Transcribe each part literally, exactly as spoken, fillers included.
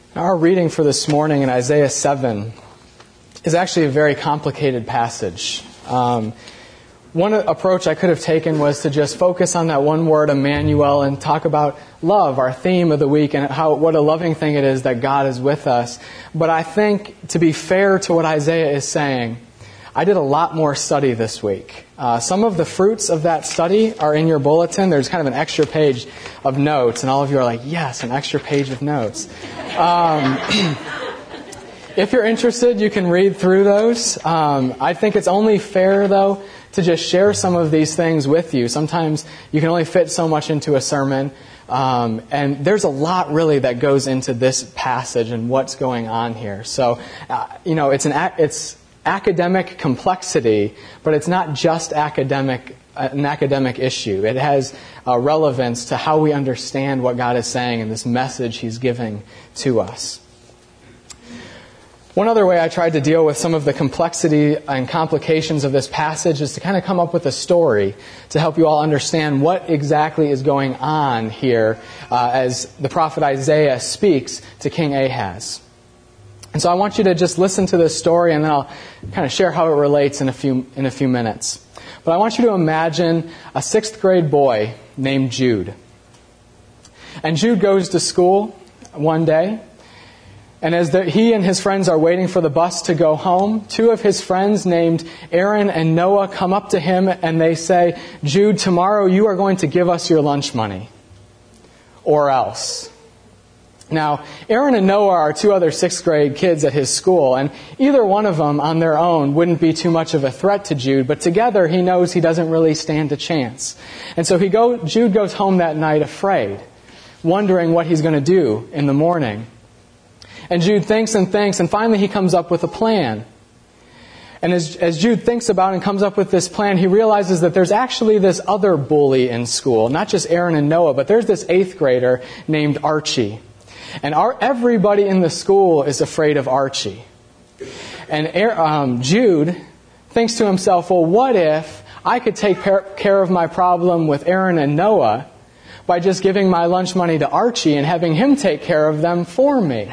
Our reading for this morning in Isaiah seven is actually a very complicated passage. Um, one approach I could have taken was to just focus on that one word, Emmanuel, and talk about love, our theme of the week, and how what a loving thing it is that God is with us. But I think, to be fair to what Isaiah is saying, I did a lot more study this week. Uh, some of the fruits of that study are in your bulletin. There's kind of an extra page of notes, and all of you are like, yes, an extra page of notes. Um, if you're interested, you can read through those. Um, I think it's only fair, though, to just share some of these things with you. Sometimes you can only fit so much into a sermon, um, and there's a lot really that goes into this passage and what's going on here. So, uh, you know, it's an it's academic complexity, but it's not just academic an academic issue. It has uh, relevance to how we understand what God is saying and this message He's giving to us. One other way I tried to deal with some of the complexity and complications of this passage is to kind of come up with a story to help you all understand what exactly is going on here uh, as the prophet Isaiah speaks to King Ahaz. And so I want you to just listen to this story, and then I'll kind of share how it relates in a few in a few minutes. But I want you to imagine a sixth grade boy named Jude. And Jude goes to school one day, and as the, he and his friends are waiting for the bus to go home, two of his friends named Aaron and Noah come up to him and they say, "Jude, tomorrow you are going to give us your lunch money, or else." Now, Aaron and Noah are two other sixth grade kids at his school, and either one of them on their own wouldn't be too much of a threat to Jude, but together he knows he doesn't really stand a chance. And so he go, Jude goes home that night afraid, wondering what he's going to do in the morning. And Jude thinks and thinks, and finally he comes up with a plan. And as, as Jude thinks about and comes up with this plan, he realizes that there's actually this other bully in school, not just Aaron and Noah, but there's this eighth grader named Archie. And our, everybody in the school is afraid of Archie. And um, Jude thinks to himself, well, what if I could take care of my problem with Aaron and Noah by just giving my lunch money to Archie and having him take care of them for me?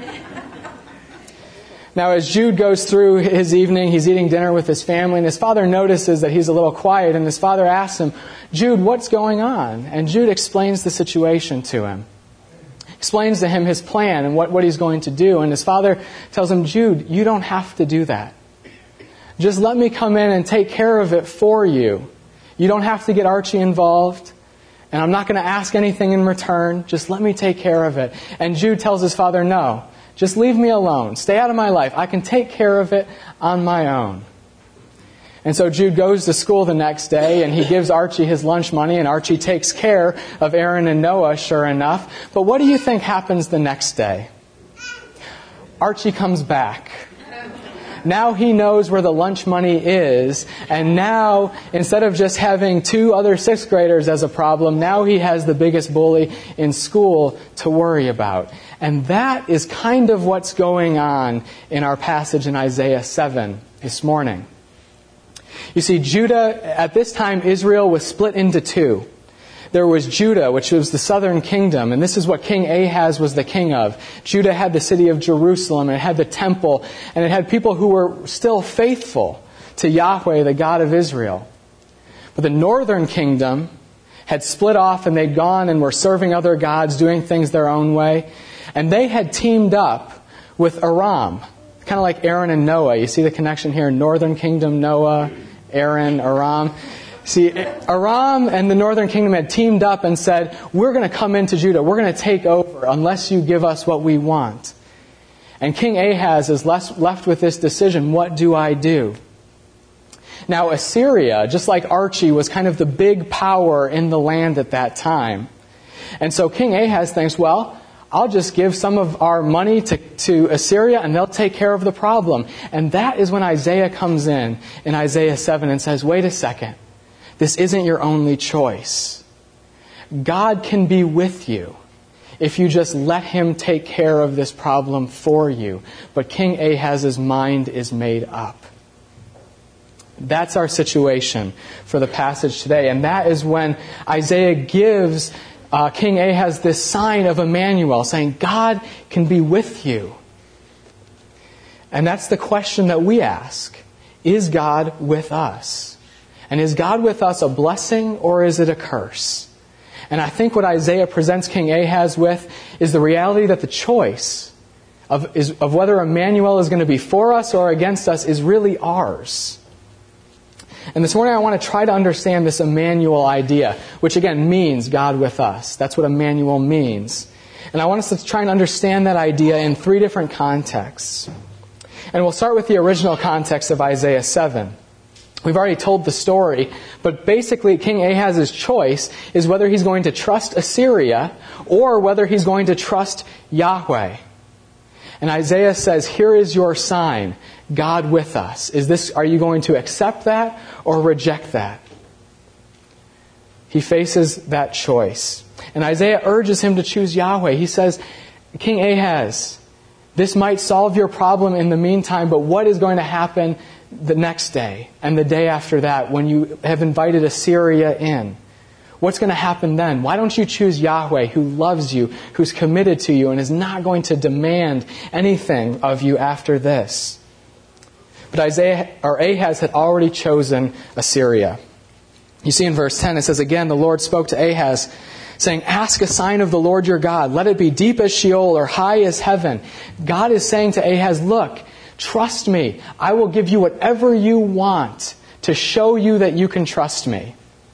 Now, as Jude goes through his evening, he's eating dinner with his family, and his father notices that he's a little quiet, and his father asks him, "Jude, what's going on?" And Jude explains the situation to him. Explains to him his plan and what, what he's going to do. And his father tells him, "Jude, you don't have to do that. Just let me come in and take care of it for you. You don't have to get Archie involved. And I'm not going to ask anything in return. Just let me take care of it." And Jude tells his father, "No, just leave me alone. Stay out of my life. I can take care of it on my own." And so Jude goes to school the next day, and he gives Archie his lunch money, and Archie takes care of Aaron and Noah, sure enough. But what do you think happens the next day? Archie comes back. Now he knows where the lunch money is, and now, instead of just having two other sixth graders as a problem, now he has the biggest bully in school to worry about. And that is kind of what's going on in our passage in Isaiah seven this morning. You see, Judah, at this time, Israel was split into two. There was Judah, which was the southern kingdom, and this is what King Ahaz was the king of. Judah had the city of Jerusalem, and it had the temple, and it had people who were still faithful to Yahweh, the God of Israel. But the northern kingdom had split off, and they'd gone and were serving other gods, doing things their own way. And they had teamed up with Aram, kind of like Aaron and Noah. You see the connection here? Northern kingdom, Noah, Aaron, Aram. See, Aram and the northern kingdom had teamed up and said, "We're going to come into Judah. We're going to take over unless you give us what we want." And King Ahaz is left with this decision. What do I do? Now, Assyria, just like Archie, was kind of the big power in the land at that time. And so King Ahaz thinks, well, I'll just give some of our money to, to Assyria and they'll take care of the problem. And that is when Isaiah comes in, in Isaiah seven, and says, wait a second. This isn't your only choice. God can be with you if you just let Him take care of this problem for you. But King Ahaz's mind is made up. That's our situation for the passage today. And that is when Isaiah gives uh, King Ahaz this sign of Emmanuel, saying, God can be with you. And that's the question that we ask. Is God with us? And is God with us a blessing or is it a curse? And I think what Isaiah presents King Ahaz with is the reality that the choice of, is, of whether Emmanuel is going to be for us or against us is really ours. And this morning I want to try to understand this Emmanuel idea, which again means God with us. That's what Emmanuel means. And I want us to try and understand that idea in three different contexts. And we'll start with the original context of Isaiah seven. We've already told the story, but basically King Ahaz's choice is whether he's going to trust Assyria or whether he's going to trust Yahweh. And Isaiah says, here is your sign, God with us. Is this, are you going to accept that or reject that? He faces that choice. And Isaiah urges him to choose Yahweh. He says, King Ahaz, this might solve your problem in the meantime, but what is going to happen the next day and the day after that when you have invited Assyria in? What's going to happen then? Why don't you choose Yahweh, who loves you, who's committed to you, and is not going to demand anything of you after this? But Isaiah or Ahaz had already chosen Assyria. You see in verse ten, it says, again, the Lord spoke to Ahaz, saying, ask a sign of the Lord your God. Let it be deep as Sheol or high as heaven. God is saying to Ahaz, look, trust me. I will give you whatever you want to show you that you can trust me.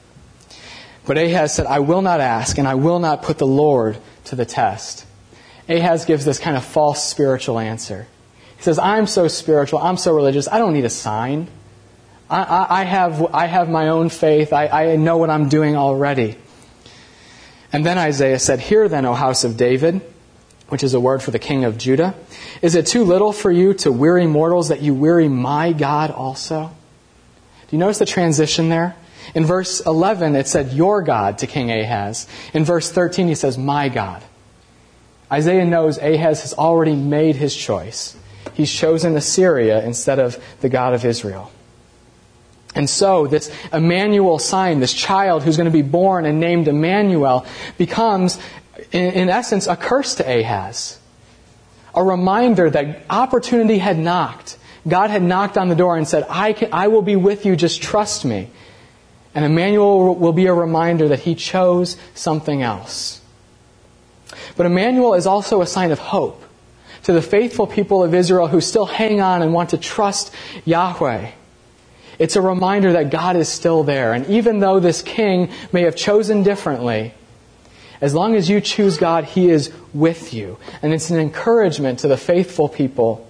But Ahaz said, I will not ask, and I will not put the Lord to the test. Ahaz gives this kind of false spiritual answer. He says, I'm so spiritual, I'm so religious, I don't need a sign. I, I, I have I have my own faith, I, I know what I'm doing already. And then Isaiah said, hear then, O house of David, which is a word for the king of Judah, is it too little for you to weary mortals that you weary my God also? Do you notice the transition there? In verse eleven, it said, your God to King Ahaz. In verse thirteen, he says, my God. Isaiah knows Ahaz has already made his choice. He's chosen Assyria instead of the God of Israel. And so this Emmanuel sign, this child who's going to be born and named Emmanuel, becomes, in, in essence, a curse to Ahaz. A reminder that opportunity had knocked. God had knocked on the door and said, I, can, I will be with you, just trust me. And Emmanuel will be a reminder that he chose something else. But Emmanuel is also a sign of hope to the faithful people of Israel who still hang on and want to trust Yahweh. It's a reminder that God is still there. And even though this king may have chosen differently, as long as you choose God, He is with you. And it's an encouragement to the faithful people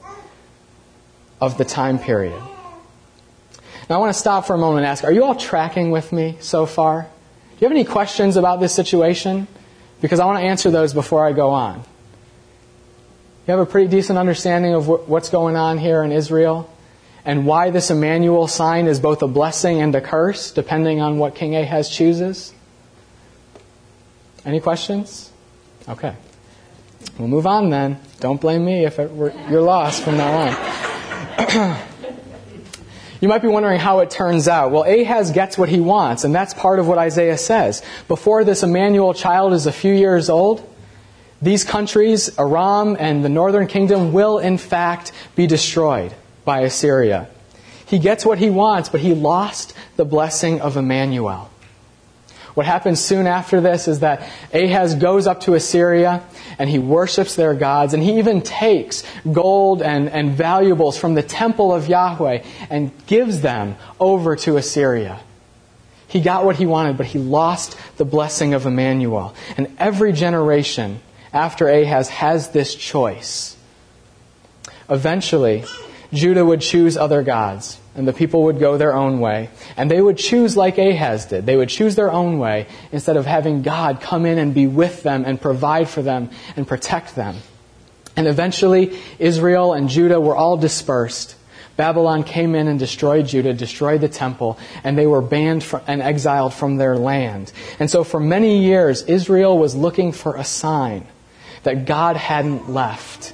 of the time period. Now I want to stop for a moment and ask, are you all tracking with me so far? Do you have any questions about this situation? Because I want to answer those before I go on. You have a pretty decent understanding of what's going on here in Israel? And why this Emmanuel sign is both a blessing and a curse, depending on what King Ahaz chooses? Any questions? Okay. We'll move on then. Don't blame me if it were, you're lost from now on. You might be wondering how it turns out. Well, Ahaz gets what he wants, and that's part of what Isaiah says. Before this Emmanuel child is a few years old, these countries, Aram and the northern kingdom, will in fact be destroyed by Assyria. He gets what he wants, but he lost the blessing of Emmanuel. What happens soon after this is that Ahaz goes up to Assyria and he worships their gods, and he even takes gold and, and valuables from the temple of Yahweh and gives them over to Assyria. He got what he wanted, but he lost the blessing of Emmanuel. And every generation after Ahaz has this choice. Eventually, Judah would choose other gods, and the people would go their own way. And they would choose like Ahaz did. They would choose their own way instead of having God come in and be with them and provide for them and protect them. And eventually, Israel and Judah were all dispersed. Babylon came in and destroyed Judah, destroyed the temple, and they were banned from, and exiled from their land. And so for many years, Israel was looking for a sign that God hadn't left.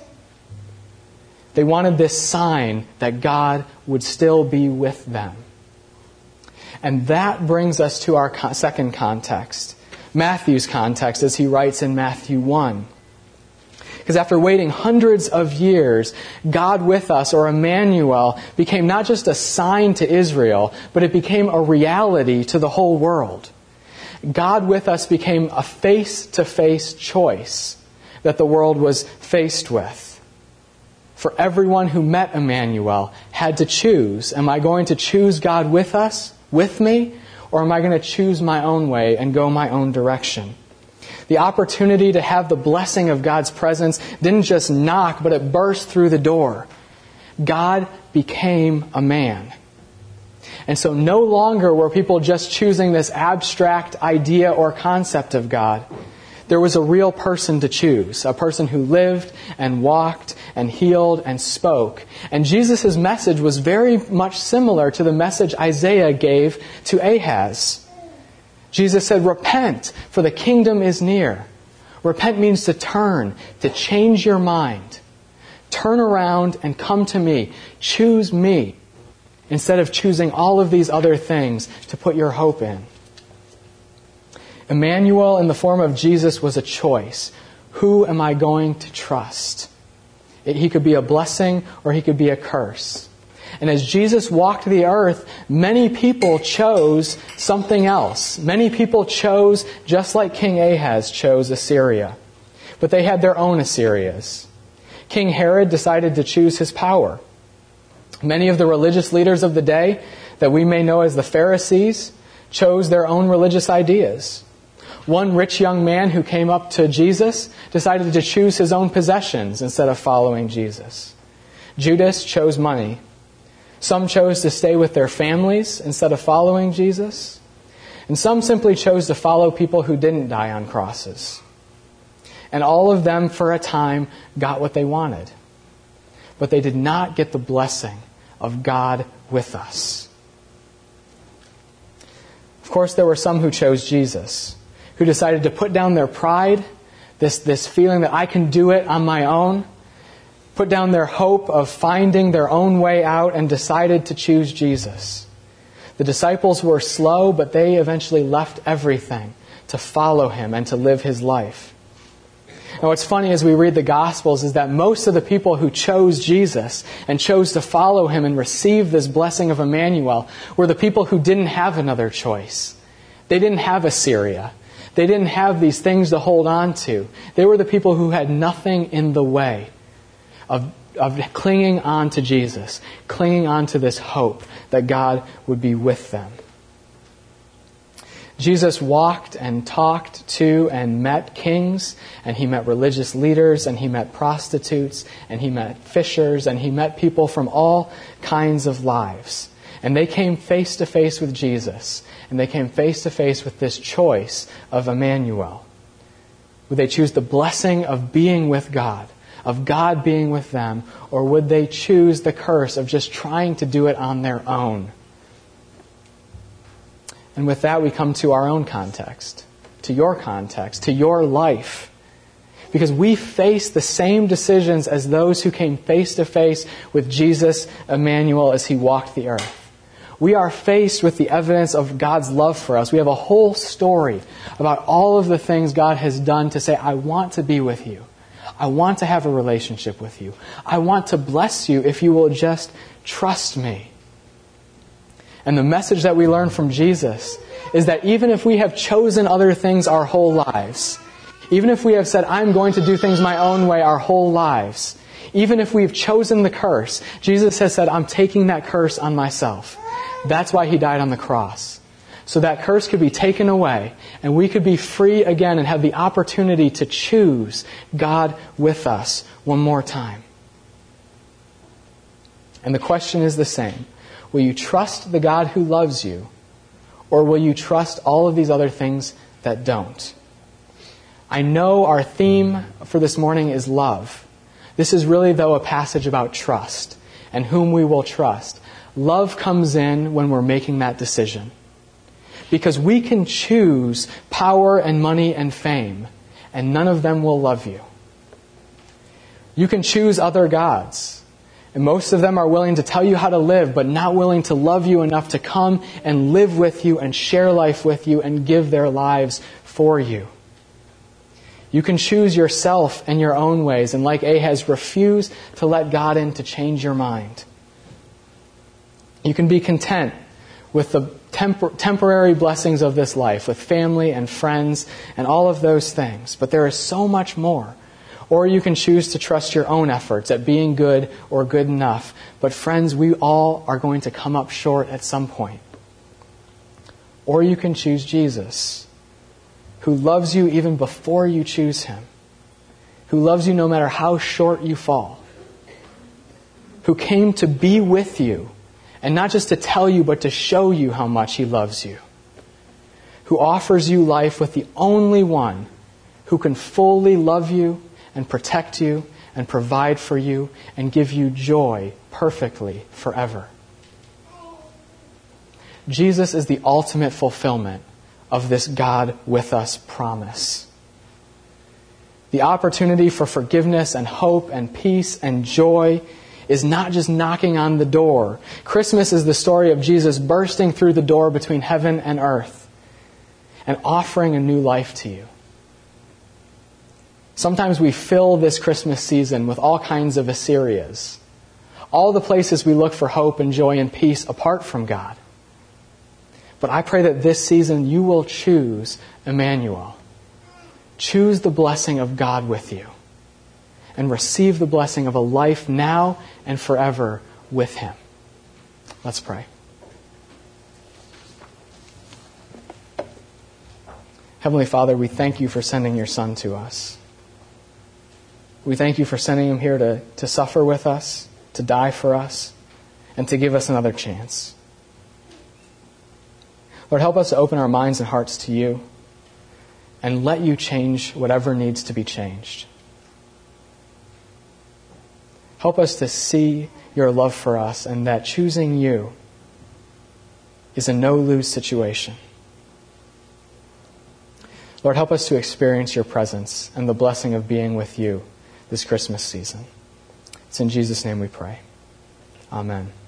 They wanted this sign that God would still be with them. And that brings us to our second context, Matthew's context as he writes in Matthew one. Because after waiting hundreds of years, God with us, or Emmanuel, became not just a sign to Israel, but it became a reality to the whole world. God with us became a face-to-face choice that the world was faced with. For everyone who met Emmanuel had to choose, am I going to choose God with us, with me, or am I going to choose my own way and go my own direction? The opportunity to have the blessing of God's presence didn't just knock, but it burst through the door. God became a man. And so no longer were people just choosing this abstract idea or concept of God. There was a real person to choose, a person who lived and walked and healed and spoke. And Jesus' message was very much similar to the message Isaiah gave to Ahaz. Jesus said, repent, for the kingdom is near. Repent means to turn, to change your mind. Turn around and come to me. Choose me, instead of choosing all of these other things to put your hope in. Emmanuel in the form of Jesus was a choice. Who am I going to trust? It, he could be a blessing or he could be a curse. And as Jesus walked the earth, many people chose something else. Many people chose, just like King Ahaz chose Assyria. But they had their own Assyrias. King Herod decided to choose his power. Many of the religious leaders of the day, that we may know as the Pharisees, chose their own religious ideas. One rich young man who came up to Jesus decided to choose his own possessions instead of following Jesus. Judas chose money. Some chose to stay with their families instead of following Jesus. And some simply chose to follow people who didn't die on crosses. And all of them, for a time, got what they wanted. But they did not get the blessing of God with us. Of course, there were some who chose Jesus, who decided to put down their pride, this, this feeling that I can do it on my own, put down their hope of finding their own way out, and decided to choose Jesus. The disciples were slow, but they eventually left everything to follow Him and to live His life. Now what's funny as we read the Gospels is that most of the people who chose Jesus and chose to follow Him and receive this blessing of Emmanuel were the people who didn't have another choice. They didn't have Assyria. They didn't have these things to hold on to. They were the people who had nothing in the way of, of clinging on to Jesus, clinging on to this hope that God would be with them. Jesus walked and talked to and met kings, and He met religious leaders, and He met prostitutes, and He met fishers, and He met people from all kinds of lives. And they came face to face with Jesus, and they came face to face with this choice of Emmanuel. Would they choose the blessing of being with God, of God being with them, or would they choose the curse of just trying to do it on their own? And with that, we come to our own context, to your context, to your life. Because we face the same decisions as those who came face to face with Jesus, Emmanuel, as He walked the earth. We are faced with the evidence of God's love for us. We have a whole story about all of the things God has done to say, I want to be with you. I want to have a relationship with you. I want to bless you if you will just trust me. And the message that we learn from Jesus is that even if we have chosen other things our whole lives, even if we have said, I'm going to do things my own way our whole lives, even if we've chosen the curse, Jesus has said, I'm taking that curse on myself. That's why He died on the cross. So that curse could be taken away and we could be free again and have the opportunity to choose God with us one more time. And the question is the same. Will you trust the God who loves you, or will you trust all of these other things that don't? I know our theme for this morning is love. This is really, though, a passage about trust and whom we will trust. Love comes in when we're making that decision. Because we can choose power and money and fame, and none of them will love you. You can choose other gods. And most of them are willing to tell you how to live, but not willing to love you enough to come and live with you and share life with you and give their lives for you. You can choose yourself and your own ways, and like Ahaz, refuse to let God in to change your mind. You can be content with the tempor- temporary blessings of this life, with family and friends and all of those things. But there is so much more. Or you can choose to trust your own efforts at being good or good enough. But friends, we all are going to come up short at some point. Or you can choose Jesus, who loves you even before you choose Him, who loves you no matter how short you fall, who came to be with you, and not just to tell you, but to show you how much He loves you, who offers you life with the only one who can fully love you and protect you and provide for you and give you joy perfectly forever. Jesus is the ultimate fulfillment of this God with us promise. The opportunity for forgiveness and hope and peace and joy is not just knocking on the door. Christmas is the story of Jesus bursting through the door between heaven and earth and offering a new life to you. Sometimes we fill this Christmas season with all kinds of Assyrias, all the places we look for hope and joy and peace apart from God. But I pray that this season you will choose Emmanuel. Choose the blessing of God with you and receive the blessing of a life now and forever with Him. Let's pray. Heavenly Father, we thank you for sending your Son to us. We thank you for sending Him here to, to suffer with us, to die for us, and to give us another chance. Lord, help us to open our minds and hearts to you and let you change whatever needs to be changed. Help us to see your love for us and that choosing you is a no-lose situation. Lord, help us to experience your presence and the blessing of being with you this Christmas season. It's in Jesus' name we pray. Amen.